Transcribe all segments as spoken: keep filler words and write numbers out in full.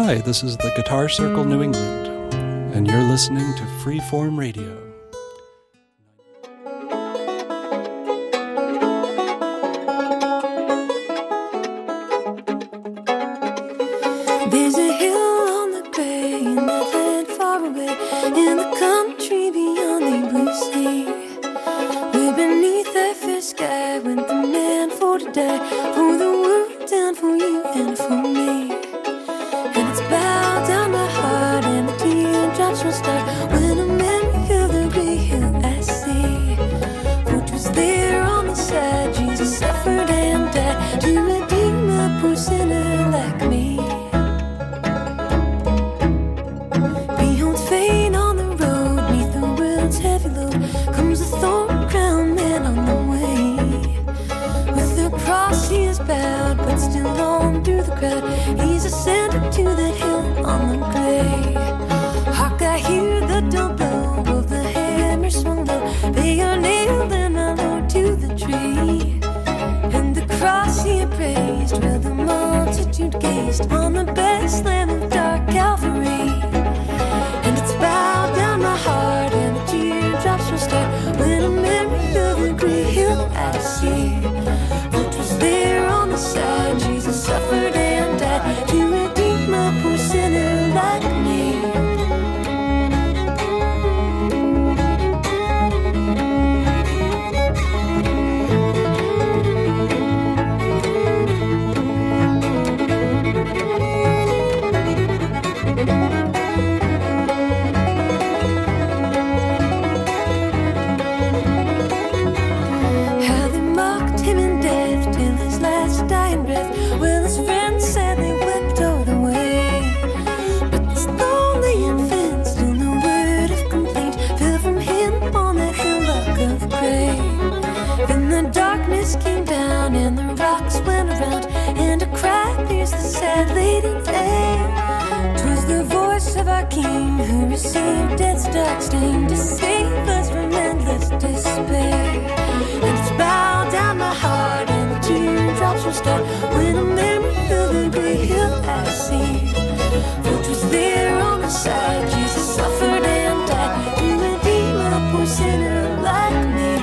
Hi, this is the Guitar Circle New England, and you're listening to Freeform Radio. There's a hill on the bay in that land far away, in the country beyond the blue sea, where beneath that fair sky went the man for to die, for the world and for you and for me. And it's bowed down my heart and the teardrops will start when a memory of the great hill I see. For 'twas there on the side Jesus suffered and died to redeem a poor sinner like me. Behold, fate on the road, neath the world's heavy load, comes a thorn-crowned man on the way. With the cross he is bowed, but still on through the crowd, he's ascended to that hill on the gray. Hark, I hear the dull blow of the hammer swung low. They are nailed and my Lord to the tree. And the cross he praised, where the multitude gazed on the best lamb of dark Calvary. And it's bowed down my heart and the teardrops will start when a memory of the great hill I see. For 'twas there on the side Jesus suffered and died to redeem a poor sinner like me. How they mocked him in death till his last dying breath. Well, his friends said they wept o'er the way. But this lonely infant, still no word of complaint, fell from him on that hillock of gray. Then the darkness came down and the rocks went around, and a cry pierced the sad lady's air. 'Twas the voice of our King who received death's dark sting to save us from endless despair. And it's bowed down my heart and the teardrops will start when a memory of the great hill I see. For 'twas there on the side Jesus suffered and died to redeem a poor sinner like me.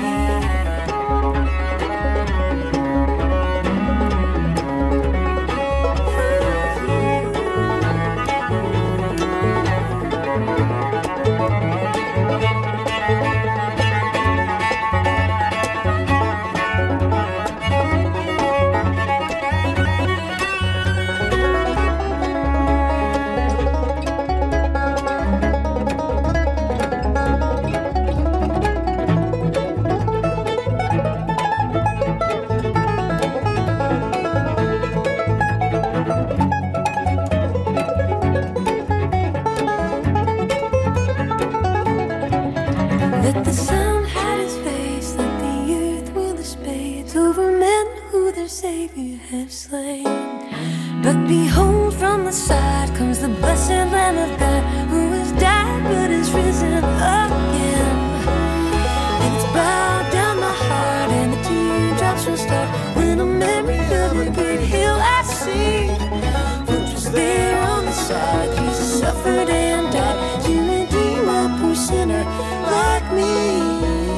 Let the sun hide his face, let the earth wheel the spades over men who their Savior have slain. But behold, from the side comes the blessed Lamb of God, who has died but is risen again. And it's bowed down my heart and the teardrops will start when a memory of the great hill I see. For 'twas there on the side Jesus suffered and died to redeem a poor sinner like me.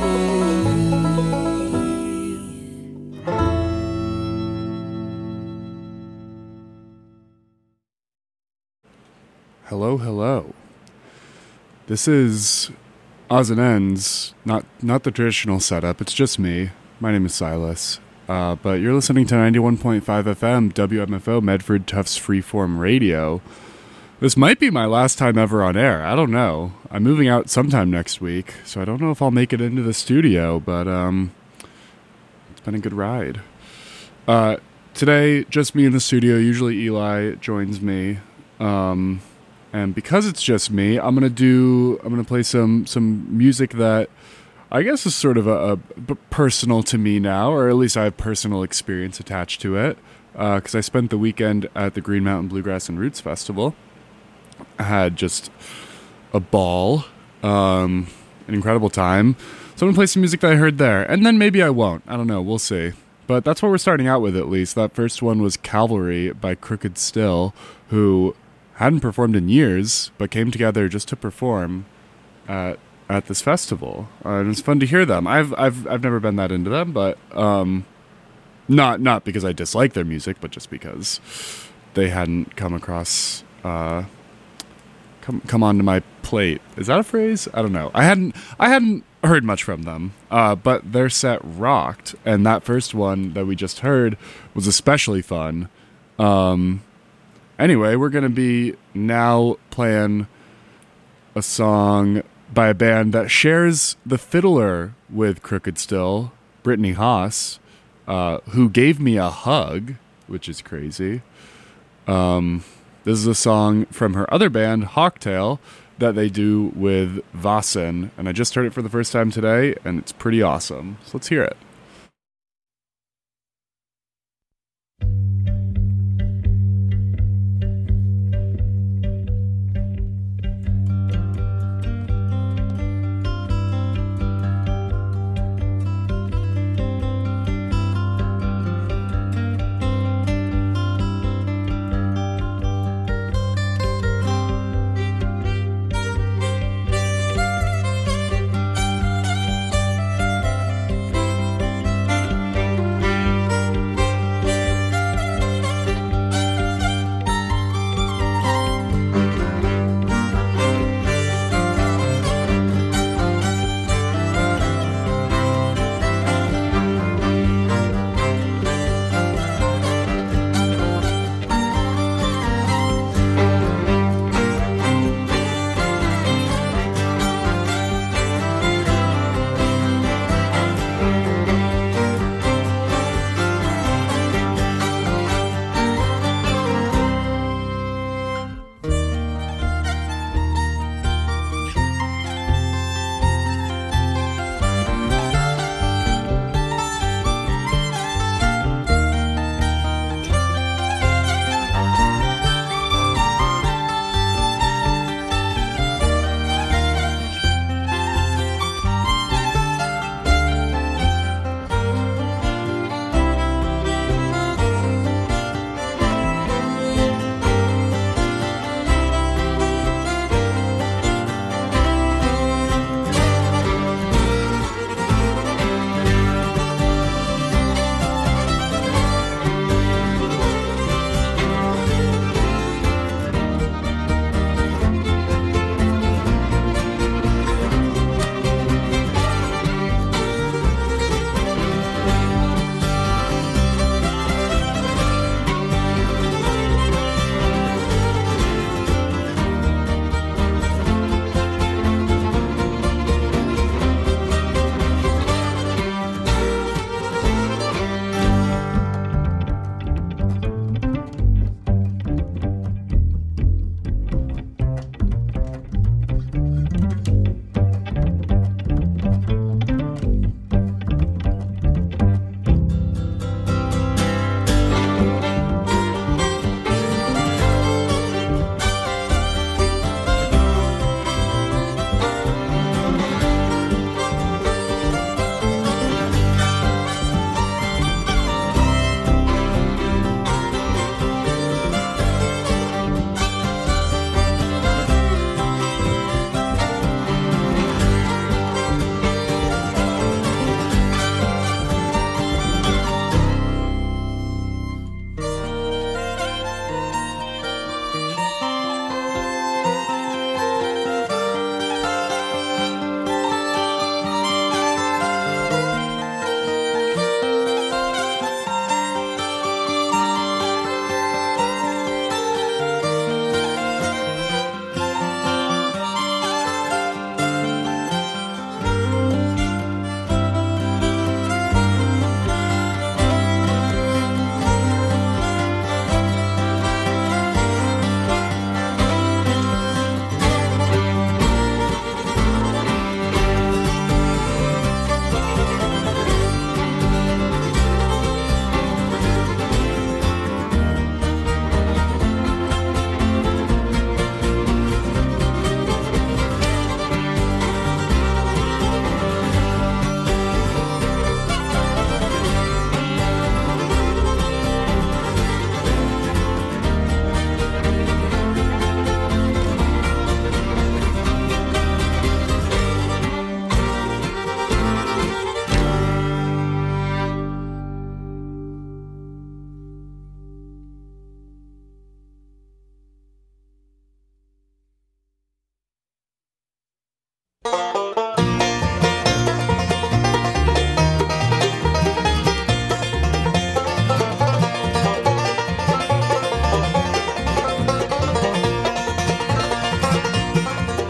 Hello, hello. This is Odds and Ends, not not the traditional setup. It's just me. My name is Silas. Uh, but you're listening to ninety-one point five F M, W M F O, Medford Tufts Freeform Radio. This might be my last time ever on air. I don't know. I'm moving out sometime next week, so I don't know if I'll make it into the studio, but um, it's been a good ride. Uh, today, just me in the studio. Usually Eli joins me. Um... And because it's just me, I'm gonna do. I'm gonna play some some music that I guess is sort of a, a personal to me now, or at least I have personal experience attached to it. Because uh, I spent the weekend at the Green Mountain Bluegrass and Roots Festival. I had just a ball, um, an incredible time. So I'm gonna play some music that I heard there, and then maybe I won't. I don't know. We'll see. But that's what we're starting out with, at least. That first one was Cavalry by Crooked Still, who hadn't performed in years, but came together just to perform at at this festival. Uh, and it's fun to hear them. I've I've I've never been that into them, but um, not not because I dislike their music, but just because they hadn't come across uh, come come onto my plate. Is that a phrase? I don't know. I hadn't I hadn't heard much from them, uh, but their set rocked, and that first one that we just heard was especially fun. Um, anyway, we're gonna be now playing a song by a band that shares the fiddler with Crooked Still, Brittany Haas, uh, who gave me a hug, which is crazy. Um, this is a song from her other band, Hawktail, that they do with Vasen, and I just heard it for the first time today, and it's pretty awesome. So let's hear it. Thank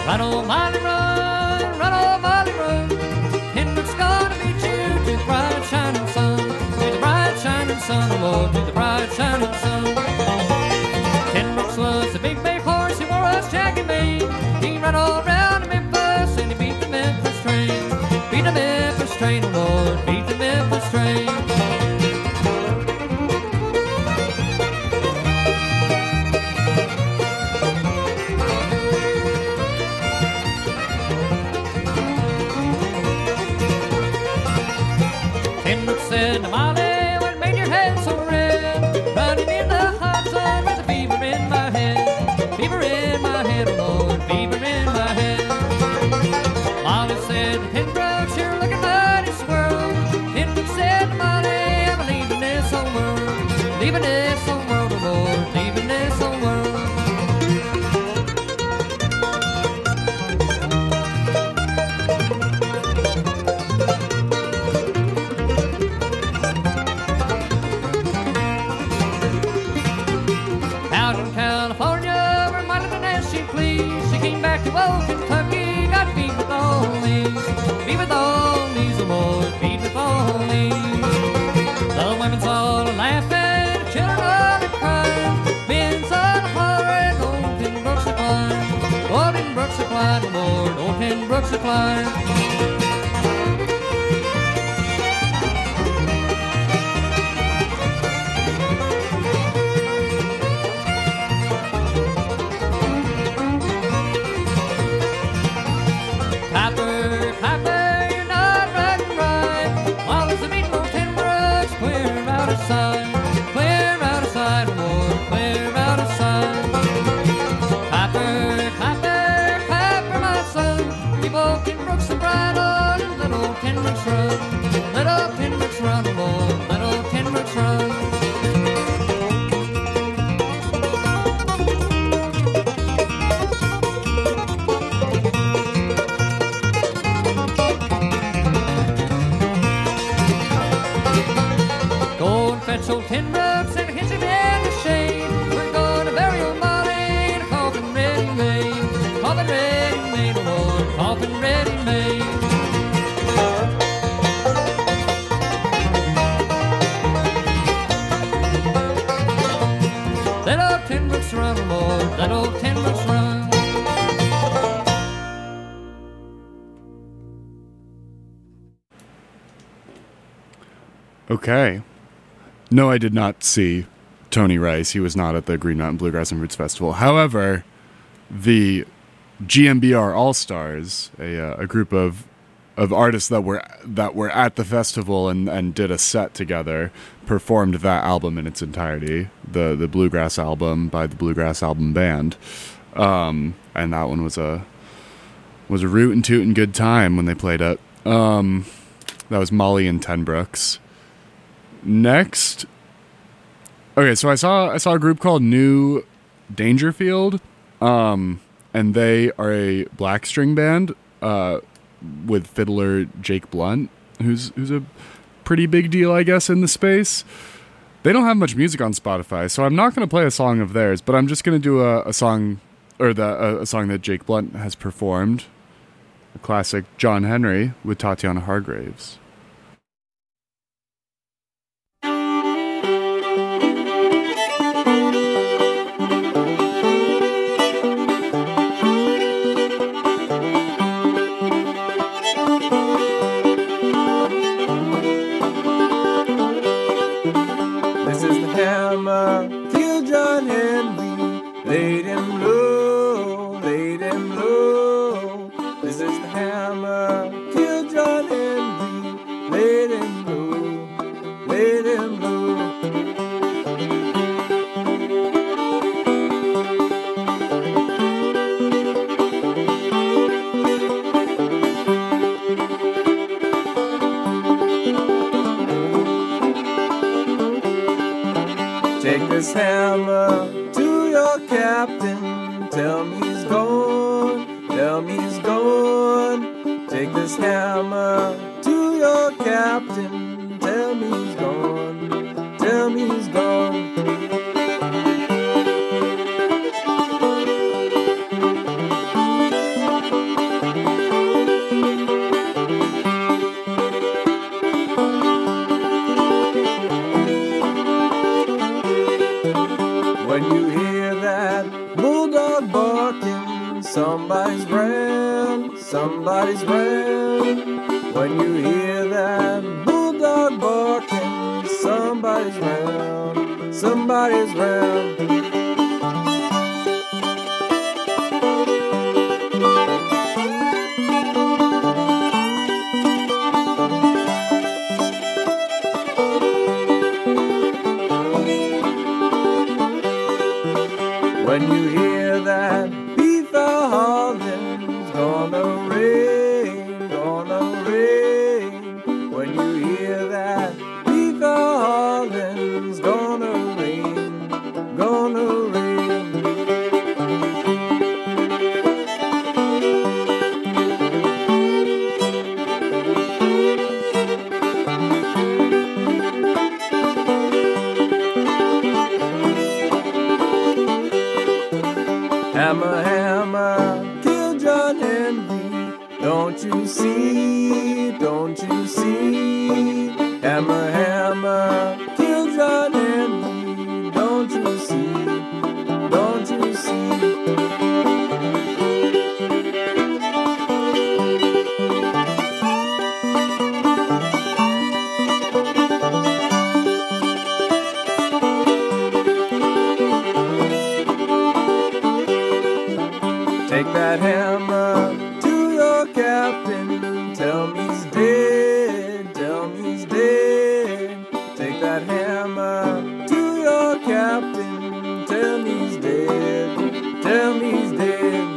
Run, oh Molly, run, run, oh Molly, run. Hendrick's gonna meet you to the bright shining sun, to the bright shining sun, oh Lord, to the bright shining sun. Hendrick's was a big bay horse, he wore a shaggy mane. He ran all around Memphis and he beat the Memphis train. Beat the Memphis train, oh Lord, beat the Memphis train. Hendrick said to Molly, what made your head so red? Running in the hot sun with a fever in my head. Fever in my head, oh Lord, fever in my head. Molly said, Hendrick, you're looking mighty swirl. Hendrick said to Molly, I'm leaving this old world. Leaving this old world, oh Lord, leaving this old world. Out in California, where my little Nancy pleased, she came back to old Kentucky, got beat with all these, beat with all these, oh Lord, beat with all these. The women's all laughing, the children all a crying, men's all hollering, old Ten Brooks a climb, old Ten Brooks a climb, oh Lord, old Ten Brooks a climb. Clapper, clapper, you're not riding right. While there's a meeting on Ten Brooks, clear out of sight. Clear out of sight, oh Lord, clear out of sight. Clapper, clapper, clapper, my son. Keep old Ten Brooks and bridle and let old Ten Brooks run. Let old Ten Brooks run, oh Lord, let old Ten Brooks run. Go and fetch old Ten Brooks and hitch him in the shade. We're gonna bury old Molly in a coffin ready made. Coffin ready made, oh Lord, coffin ready made. Let old Ten Brooks run, oh Lord, let old Ten Brooks run. Okay. No, I did not see Tony Rice. He was not at the Green Mountain Bluegrass and Roots Festival. However, the G M B R All-Stars, a, uh, a group of of artists that were that were at the festival and, and did a set together, performed that album in its entirety, the the Bluegrass album by the Bluegrass Album Band, um, and that one was a was a rootin' tootin' good time when they played it. Um, that was Molly and Ten Brooks. Next, okay, so I saw I saw a group called New Dangerfield, um, and they are a black string band uh, with fiddler Jake Blunt, who's who's a pretty big deal, I guess, in the space. They don't have much music on Spotify, so I'm not going to play a song of theirs, but I'm just going to do a, a song, or the a, a song that Jake Blunt has performed, a classic John Henry with Tatiana Hargraves. Till John Henry laid him low, laid him low. This is the hammer. Till John Henry laid him low, laid him low. Take this hammer to your captain. Tell me he's gone. Tell me he's gone. Take this hammer to your captain. Tell me he's gone. Tell me he's gone. somebody's round, somebody's round. When you hear that bulldog barking, somebody's round, somebody's round. When you hear that beef hauling, gonna rain, gonna rain. When you hear that beef hauling, gonna rain, gonna rain. Hammer, hammer, kill John Henry. Don't you see, don't you see? Hammer, hammer, kill John Henry. Don't you see, don't you see? Take that hammer to your captain, tell me he's dead, tell me he's dead. Take that hammer to your captain, tell me he's dead, tell me he's dead.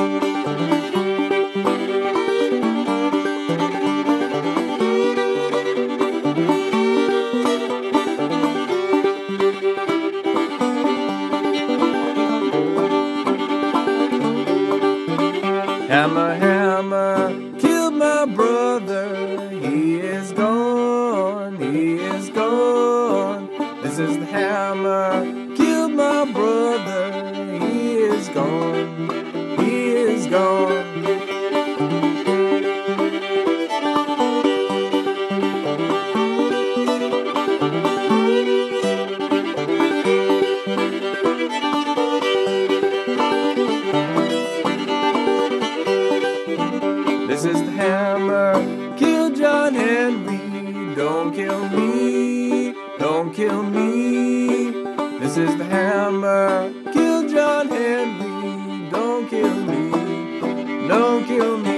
Hammer, hammer, killed my brother. He is gone, he is gone. This is the hammer, killed my brother. He is gone, he is gone. This is the hammer, kill John Henry. Don't kill me, don't kill me. This is the hammer, kill John Henry. Don't kill me, don't kill me.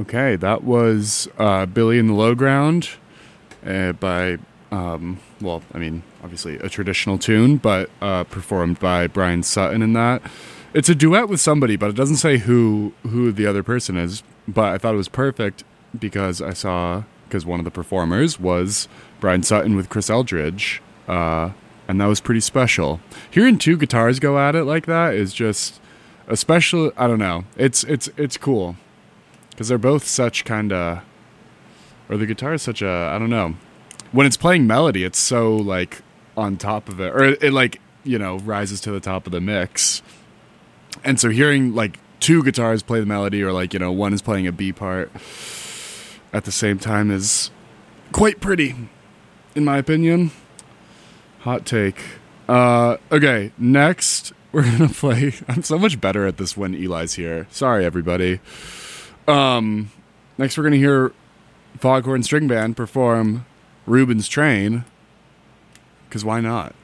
Okay, that was uh, Billy in the Low Ground uh, by, um, well, I mean, obviously a traditional tune, but uh, performed by Brian Sutton in that. It's a duet with somebody, but it doesn't say who who the other person is. But I thought it was perfect because I saw, because one of the performers was Brian Sutton with Chris Eldridge, uh, and that was pretty special. Hearing two guitars go at it like that is just a special, I don't know, it's, it's, it's cool. Because they're both such kind of, or the guitar is such a, I don't know. When it's playing melody, it's so like on top of it, or it, it like, you know, rises to the top of the mix. And so hearing like two guitars play the melody, or like, you know, one is playing a B part at the same time is quite pretty, in my opinion. Hot take. Uh, okay, next we're going to play, I'm so much better at this when Eli's here. Sorry, everybody. Um, next we're going to hear Foghorn String Band perform Reuben's Train, because why not?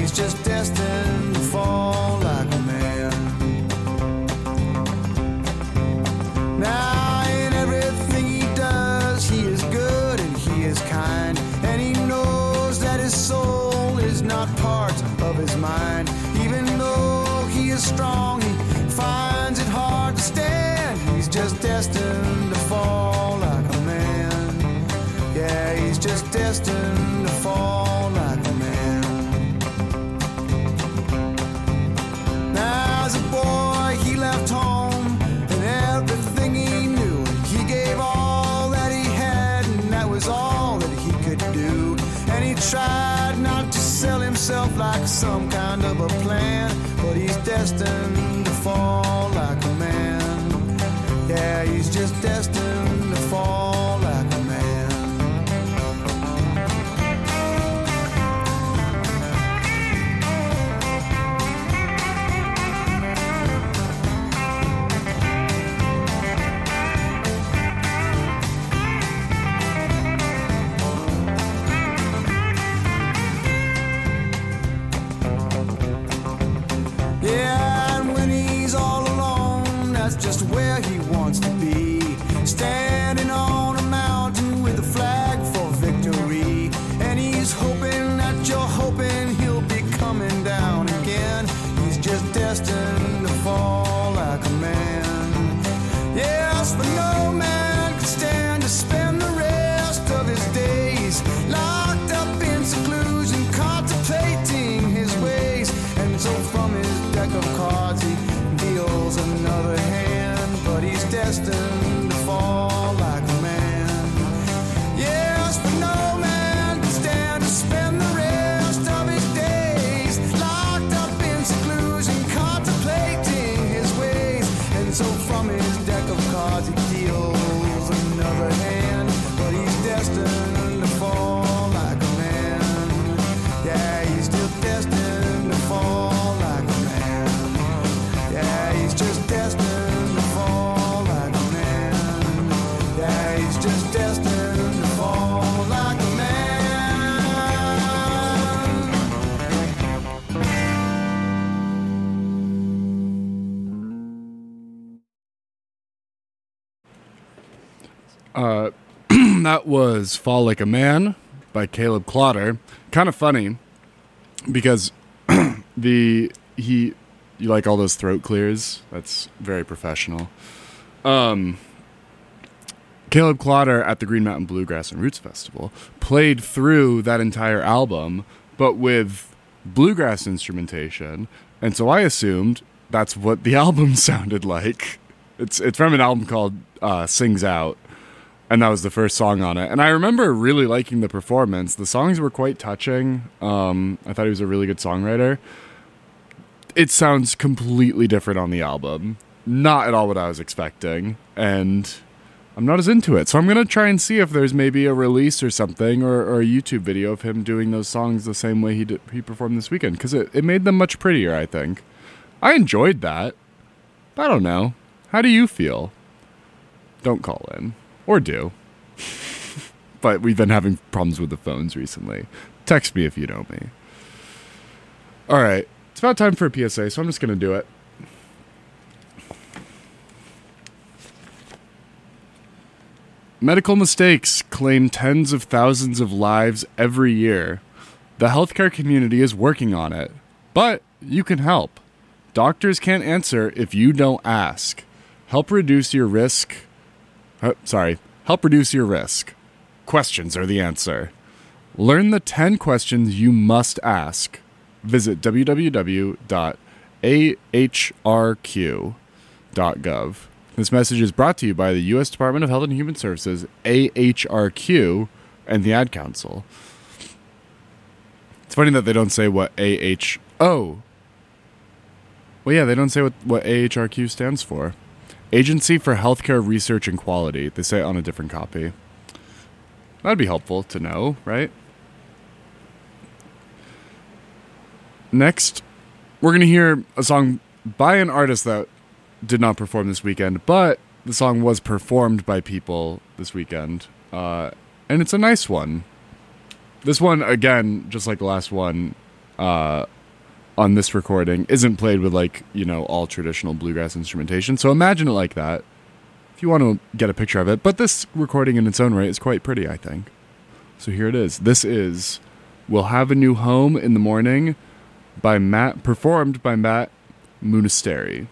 he's just destined to fall like a man. Now in everything he does, he is good and he is kind, and he knows that his soul is not part of his mind. Even though he is strong, he finds it hard to stand. He's just destined to fall like a man. Yeah, he's just destined to fall like a man. Now as a boy he left home and everything he knew. He gave all that he had, and that was all that he could do. And he tried not to sell himself like some kind of a plan, but he's destined to fall like a man. Yeah, he's just destined to fall like a man. Yeah, and when he's all alone, that's just where he wants to be. Standing on a mountain with a flag for victory. And he's hoping that you're hoping he'll be coming down again. He's just destined to fall like a man. Yes, but no man could stand to spend the rest of his days locked up in seclusion, contemplating his ways. And so from his deck of cards he deals another hand, but he's destined to fall like a man. Yes, but no man can stand to spend the rest of his days locked up in seclusion, contemplating his ways. And so from his deck of cards he deals another hand, but he's destined to fall like a man. Yeah, he's still destined to fall like a man. Yeah, he's just destined to fall like a man. Yeah, he's just destined to fall like a man. Uh, that was Fall Like a Man by Caleb Clotter. Kind of funny because the he you like all those throat clears. That's very professional. Um, Caleb Clotter at the Green Mountain Bluegrass and Roots Festival played through that entire album, but with bluegrass instrumentation, and so I assumed that's what the album sounded like. It's it's from an album called uh, Sings Out. And that was the first song on it. And I remember really liking the performance. The songs were quite touching. Um, I thought he was a really good songwriter. It sounds completely different on the album. Not at all what I was expecting. And I'm not as into it. So I'm going to try and see if there's maybe a release or something, or, or a YouTube video of him doing those songs the same way he did, he performed this weekend. Because it, it made them much prettier, I think. I enjoyed that. I don't know. How do you feel? Don't call in. Or do. But we've been having problems with the phones recently. Text me if you know me. Alright. It's about time for a P S A, so I'm just going to do it. Medical mistakes claim tens of thousands of lives every year. The healthcare community is working on it. But you can help. Doctors can't answer if you don't ask. Help reduce your risk... Uh, sorry, help reduce your risk. Questions are the answer. Learn the ten questions you must ask. Visit w w w dot a h r q dot gov. This message is brought to you by the U S Department of Health and Human Services, A H R Q, and the Ad Council. It's funny that they don't say what A H... Oh! Well, yeah, they don't say what, what A H R Q stands for. Agency for Healthcare Research and Quality. They say it on a different copy. That'd be helpful to know, right? Next, we're going to hear a song by an artist that did not perform this weekend, but the song was performed by people this weekend. Uh, and it's a nice one. This one, again, just like the last one, uh, on this recording isn't played with, like, you know, all traditional bluegrass instrumentation. So imagine it like that if you want to get a picture of it. But this recording in its own right is quite pretty, I think. So here it is. This is We'll Have a New Home in the Morning by Matt, performed by Matt Munisteri.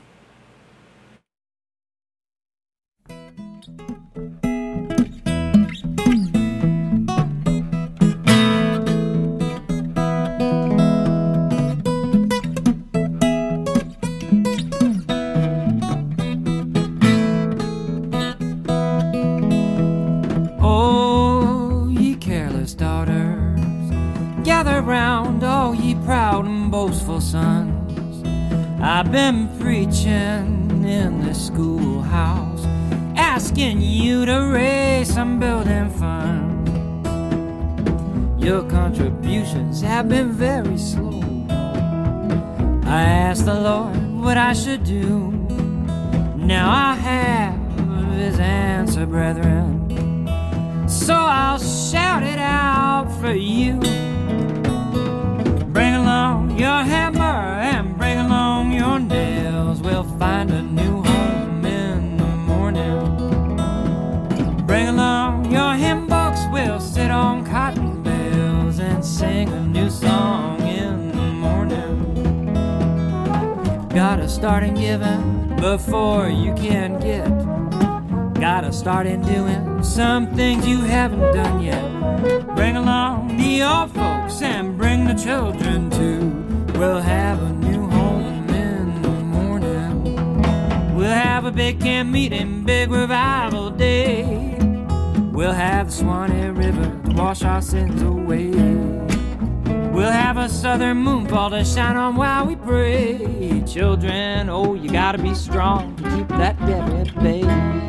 Round, all ye proud and boastful sons, I've been preaching in this schoolhouse, asking you to raise some building fund. Your contributions have been very slow. I asked the Lord what I should do. Now I have his answer, brethren, so I'll shout it out for you. Bring along your hammer and bring along your nails. We'll find a new home in the morning. Bring along your hymn books. We'll sit on cotton bales and sing a new song in the morning. Gotta start in giving before you can get. Gotta start in doing some things you haven't done yet. Bring along the old folks and bring the children too. We'll have a new home in the morning. We'll have a big camp meeting, big revival day. We'll have the Swanee River to wash our sins away. We'll have a southern moonfall to shine on while we pray. Children, oh, you gotta be strong to keep that devil at bay.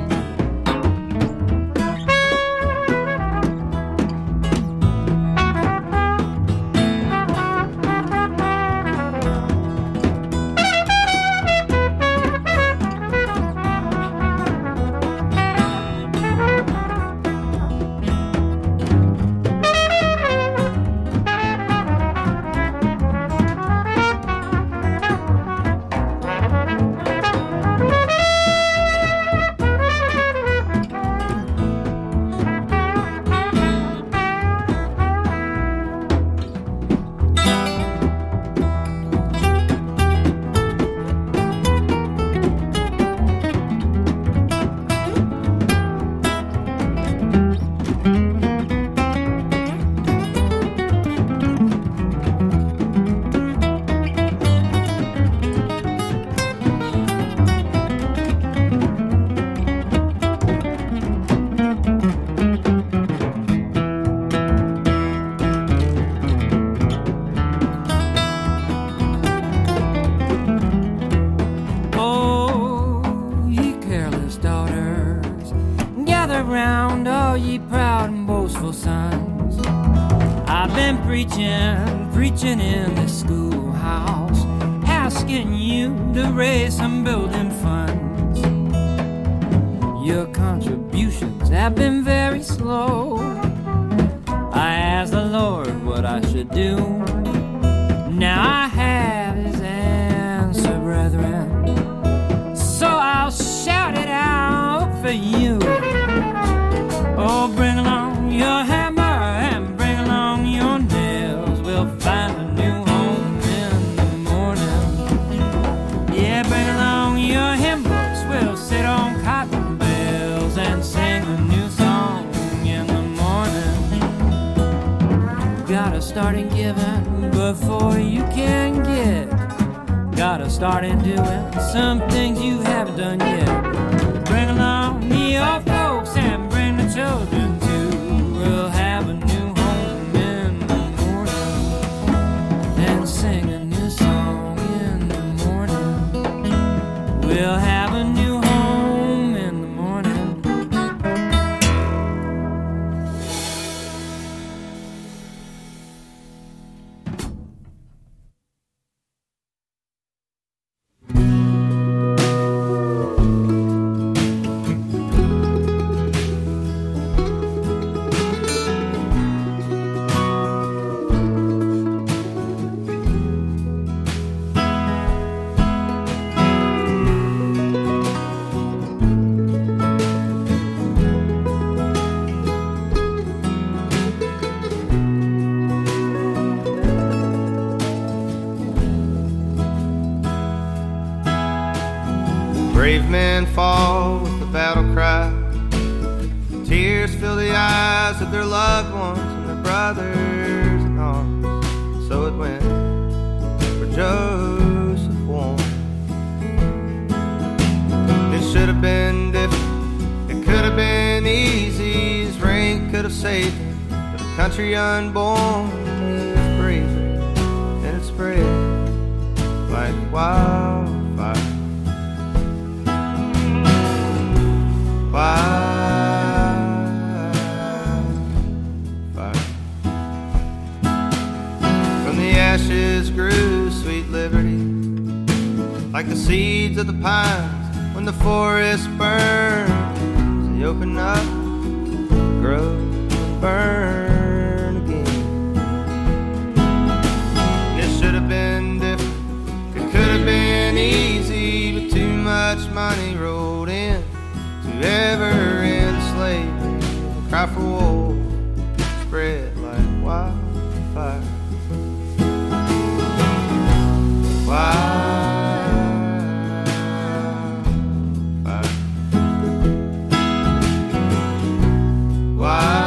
Preaching, preaching in the schoolhouse, asking you to raise some building funds. Your contributions have been very slow. I asked the Lord what I should do. Now I have his answer, brethren, so I'll shout it out for you. Oh, bring along your hammer and bring along your nails. We'll find a new home in the morning. Yeah, bring along your hymn books. We'll sit on cotton bales and sing a new song in the morning. Gotta start in giving before you can get. Gotta start in doing some things you haven't done yet. Bring along the old folks and bring the children too. We'll have a new home in the morning and sing a new song in the morning. We'll have a new home in the morning. Brave men fall with the battle cry. Tears fill the eyes of their loved ones and their brothers in arms. So it went for Joseph Warren. It should have been different. It could have been easy. His ring could have saved him. But a country unborn is bravery, and it spread like wildfire. Wildfire. From the ashes grew sweet liberty, like the seeds of the pines when the forest burns. They open up, grow, and burn again. It should have been different. It could have been easy, but too much money rolled in to ever end slavery. The cry for war spread like wildfire. Wildfire. Wildfire.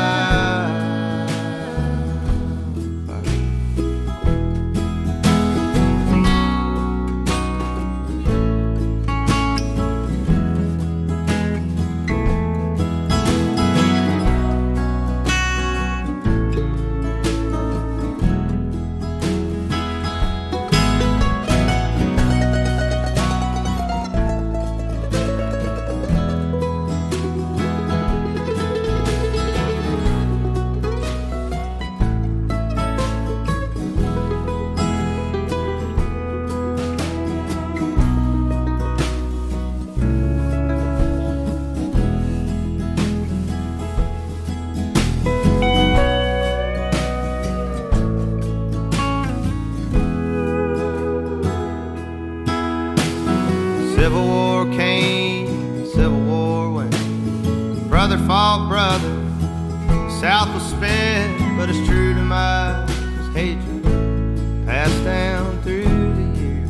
Civil War came, Civil War went. Brother fought brother, the South was spent. But it's true to my hatred passed down through the years.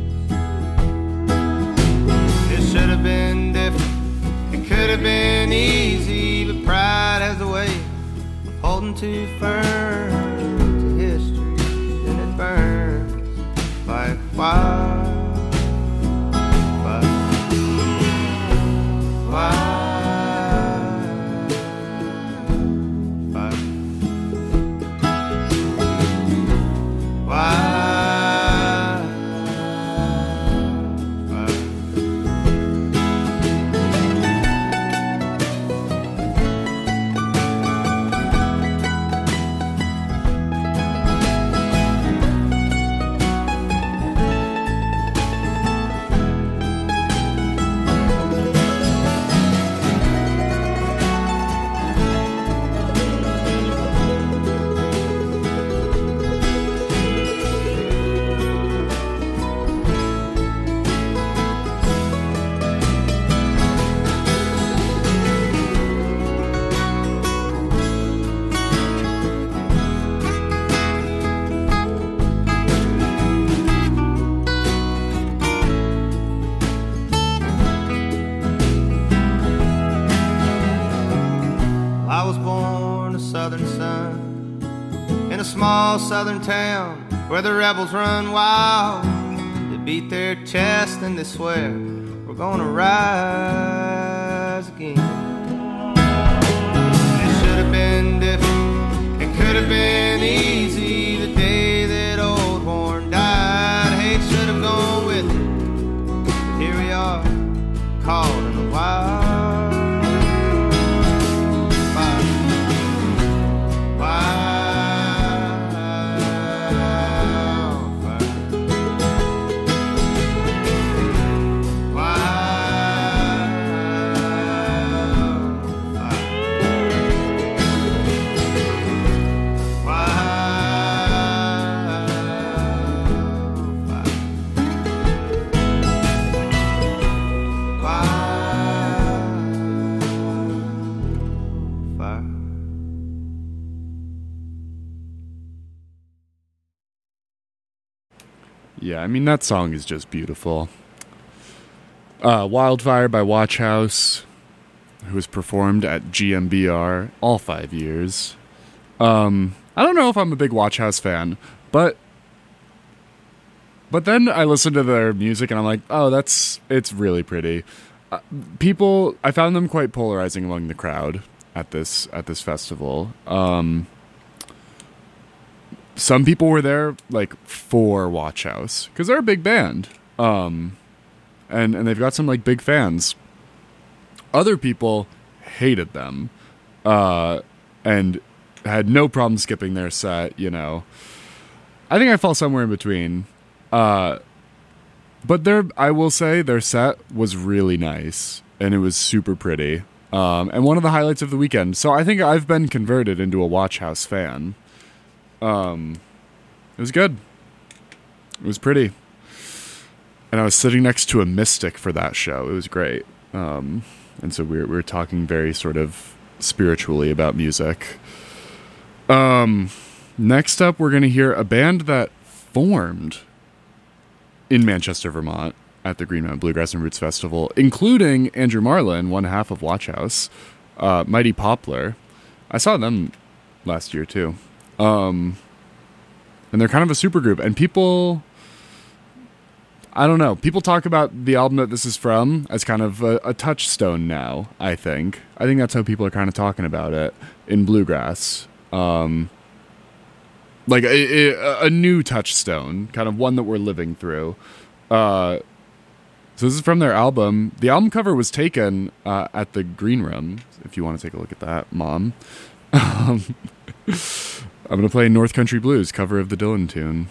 It should have been different. It could have been easy, but pride has a way of holding too firm to history, and it burns like fire. Small southern town where the rebels run wild. They beat their chest and they swear we're gonna rise again. It should have been different. It could have been easy the day that old Horn died. Hate should have gone with it, but here we are, caught in a wild Yeah, I mean, that song is just beautiful. Uh, Wildfire by Watch House, who was performed at G M B R all five years. Um, I don't know if I'm a big Watch House fan, but but then I listened to their music and I'm like, oh, that's it's really pretty. Uh, people, I found them quite polarizing among the crowd at this at this festival. Um, some people were there like for Watch House because they're a big band, um, and and they've got some like big fans. Other people hated them, uh, and had no problem skipping their set. You know, I think I fall somewhere in between. Uh, But their, I will say, their set was really nice, and it was super pretty, um, and one of the highlights of the weekend. So I think I've been converted into a Watch House fan. Um, it was good. It was pretty. And I was sitting next to a mystic for that show. It was great. Um, and so we were, we were talking very sort of spiritually about music. Um, next up, we're going to hear a band that formed in Manchester, Vermont, at the Green Mountain Bluegrass and Roots Festival, including Andrew Marlin, one half of Watch House, uh, Mighty Poplar. I saw them last year, too. Um, and they're kind of a supergroup. And people, I don't know, people talk about the album that this is from as kind of a, a touchstone now, I think. I think that's how people are kind of talking about it in Bluegrass. Um Like a, a, a new touchstone, kind of one that we're living through. Uh, so this is from their album. The album cover was taken uh, at the Green Room, if you want to take a look at that, Mom. Um, I'm going to play North Country Blues, cover of the Dylan tune.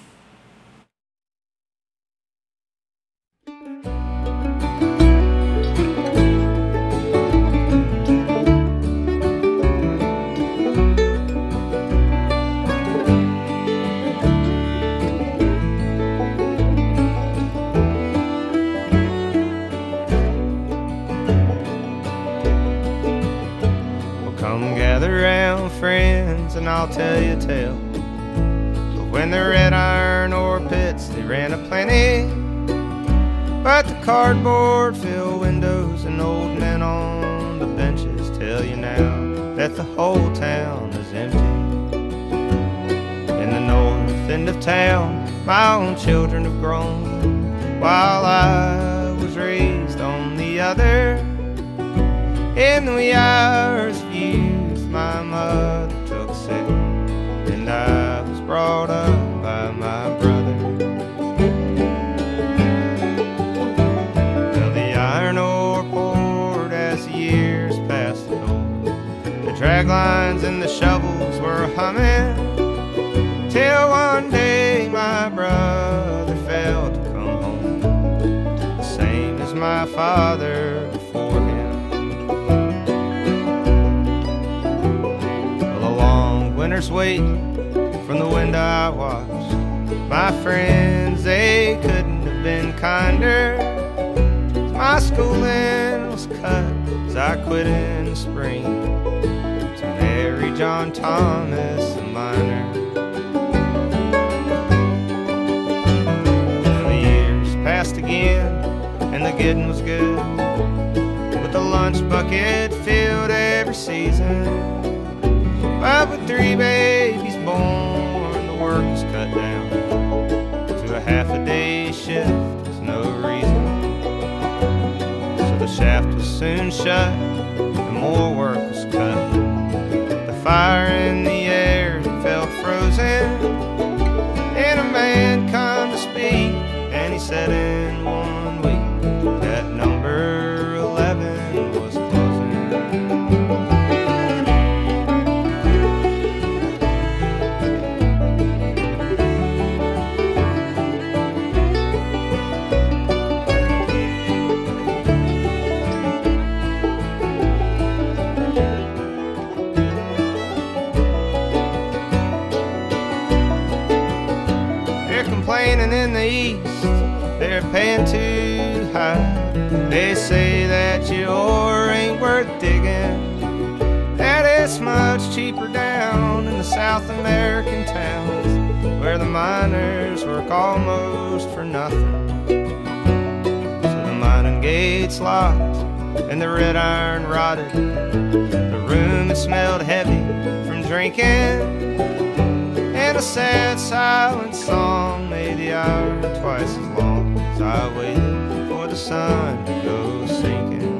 Friends, and I'll tell you a tale. But when the red iron ore pits, they ran a plenty, but the cardboard filled windows and old men on the benches tell you now that the whole town is empty. In the north end of town, my own children have grown, while I was raised on the other. In the wee hours of youth, my mother took sick, and I was brought up by my brother. Well, the iron ore poured as the years passed the door. The drag lines and the shovels were humming, till one day my brother failed to come home, the same as my father before him. Winter's wait from the window I watched. My friends, they couldn't have been kinder. My schooling was cut as I quit in the spring to marry John Thomas, a miner. And the years passed again, and the getting was good, with the lunch bucket filled every season. But with three babies born, the work was cut down to a half a day shift with no reason. So the shaft was soon shut and more work was cut. The fire in the air felt frozen, and a man come to speak, and he said in one week that number eleven was closing. In the east, they're paying too high. They say that your ore ain't worth digging, that it's much cheaper down in the South American towns where the miners work almost for nothing. So the mining gates locked and the red iron rotted. The room had smelled heavy from drinking, and a sad silent song made the hour twice as long as I waited for the sun to go sinking.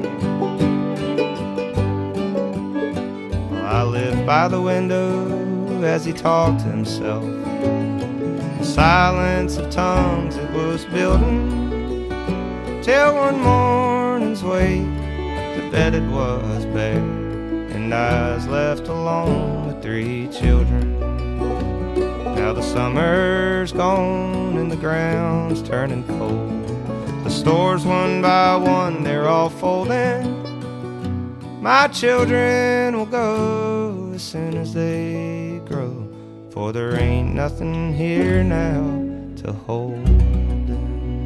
Well, I lived by the window as he talked to himself. The silence of tongues it was building, till one morning's wake the bed it was bare, and I was left alone with three children. Now the summer's gone and the ground's turning cold. The stores one by one, they're all folding. My children will go as soon as they grow, for there ain't nothing here now to hold them.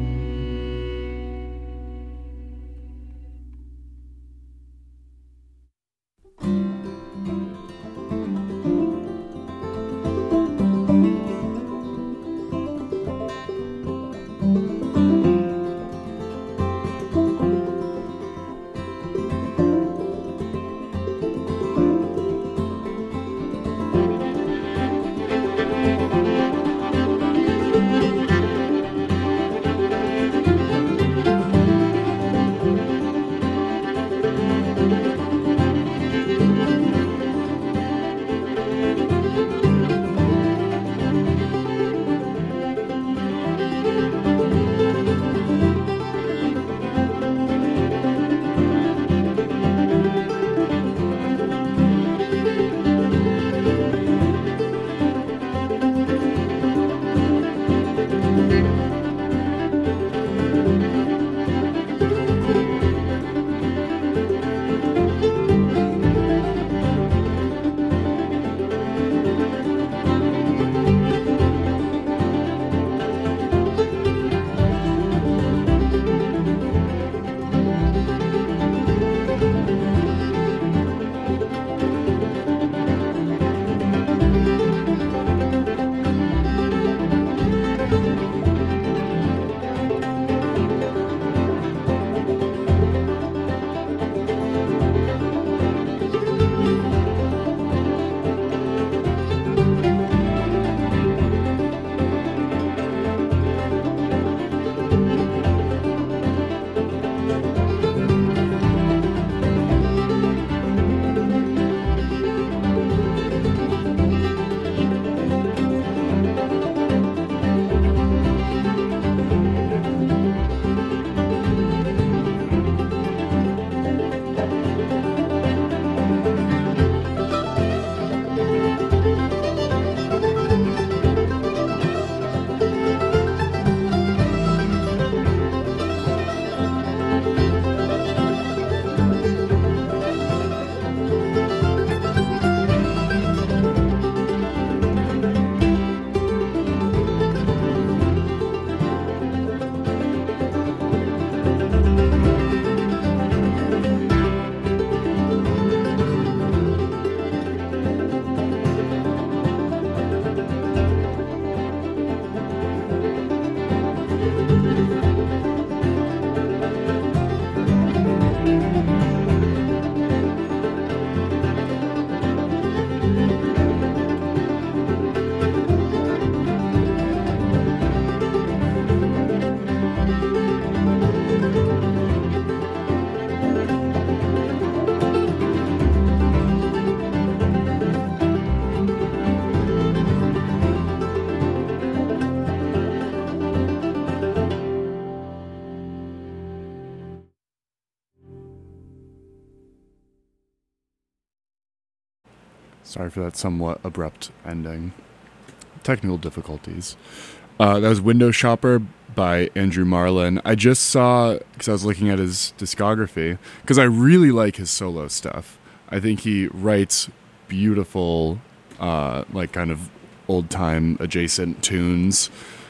Sorry for that somewhat abrupt ending. Technical difficulties. Uh, that was Window Shopper by Andrew Marlin. I just saw, because I was looking at his discography, because I really like his solo stuff. I think he writes beautiful, uh, like kind of old-time adjacent tunes.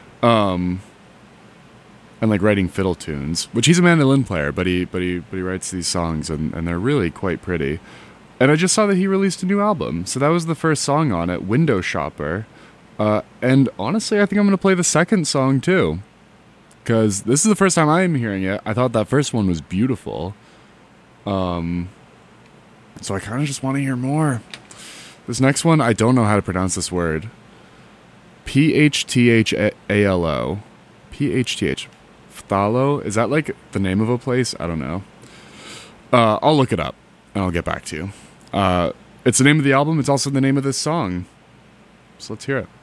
Um, and like writing fiddle tunes, which he's a mandolin player, but he but he but he writes these songs, and, and they're really quite pretty. And I just saw that he released a new album, so that was the first song on it, Window Shopper. Uh, and honestly, I think I'm going to play the second song too. because this is the first time I'm hearing it. I thought that first one was beautiful. Um, so I kind of just want to hear more. This next one, I don't know how to pronounce this word. P H T H A L O. P H T H. Phthalo? Is that like the name of a place? I don't know. Uh, I'll look it up and I'll get back to you. Uh, it's the name of the album. It's also the name of this song. So let's hear it.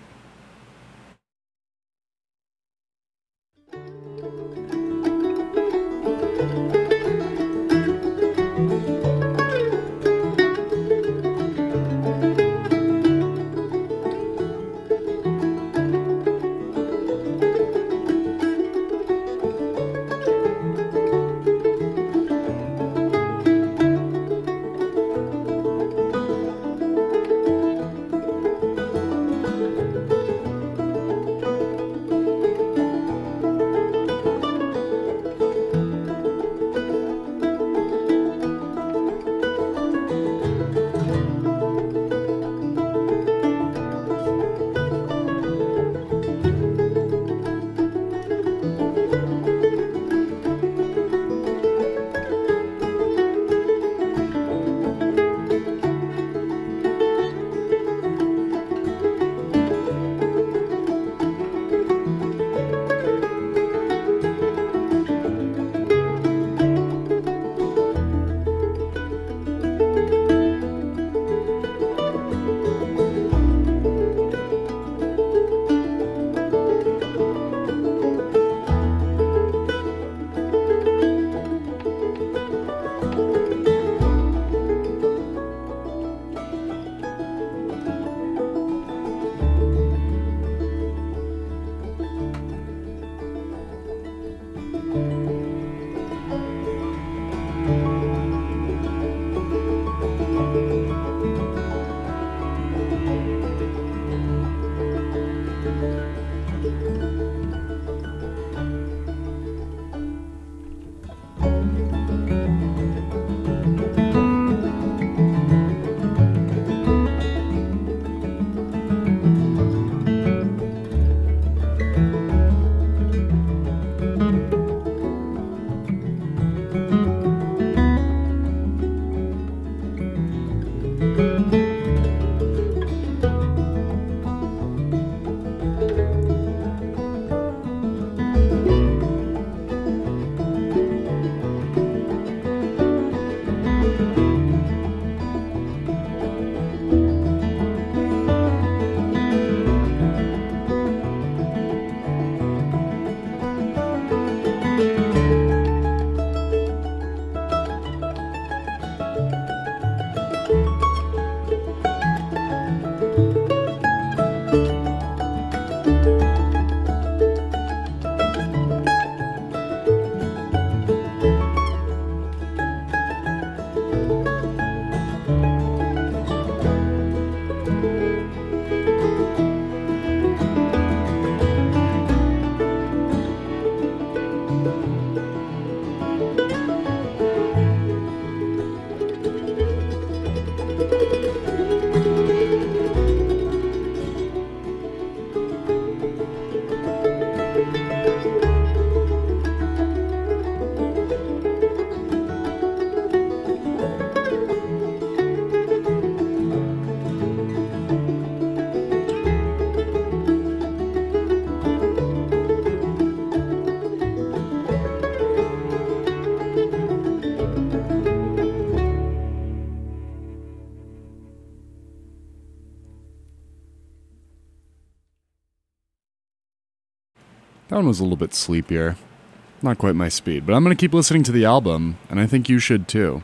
That one was a little bit sleepier. Not quite my speed, but I'm going to keep listening to the album, and I think you should too.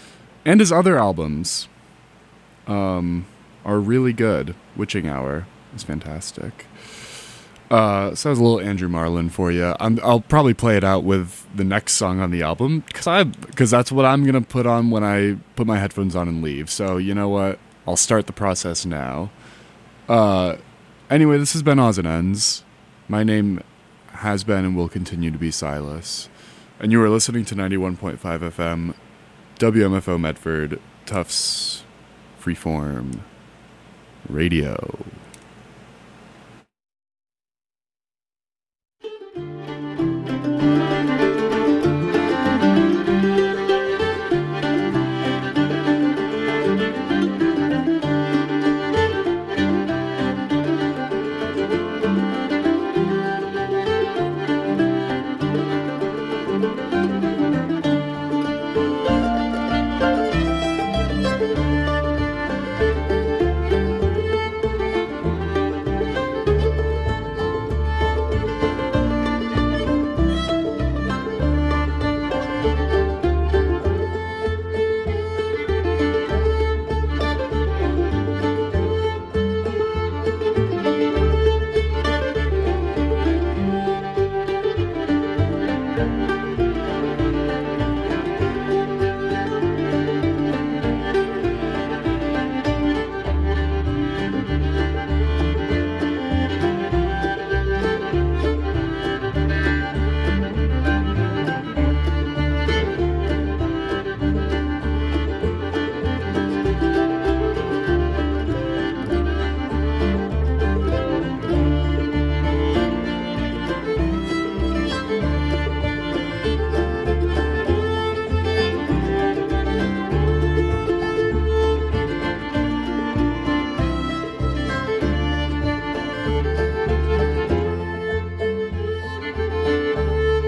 And his other albums um, are really good. Witching Hour is fantastic. Uh, so that was a little Andrew Marlin for you. I'm, I'll probably play it out with the next song on the album, because I because that's what I'm going to put on when I put my headphones on and leave. So you know what? I'll start the process now. Uh, anyway, this has been Odds and Ends. My name has been and will continue to be Silas. And you are listening to ninety-one point five F M, W M F O Medford, Tufts Freeform Radio.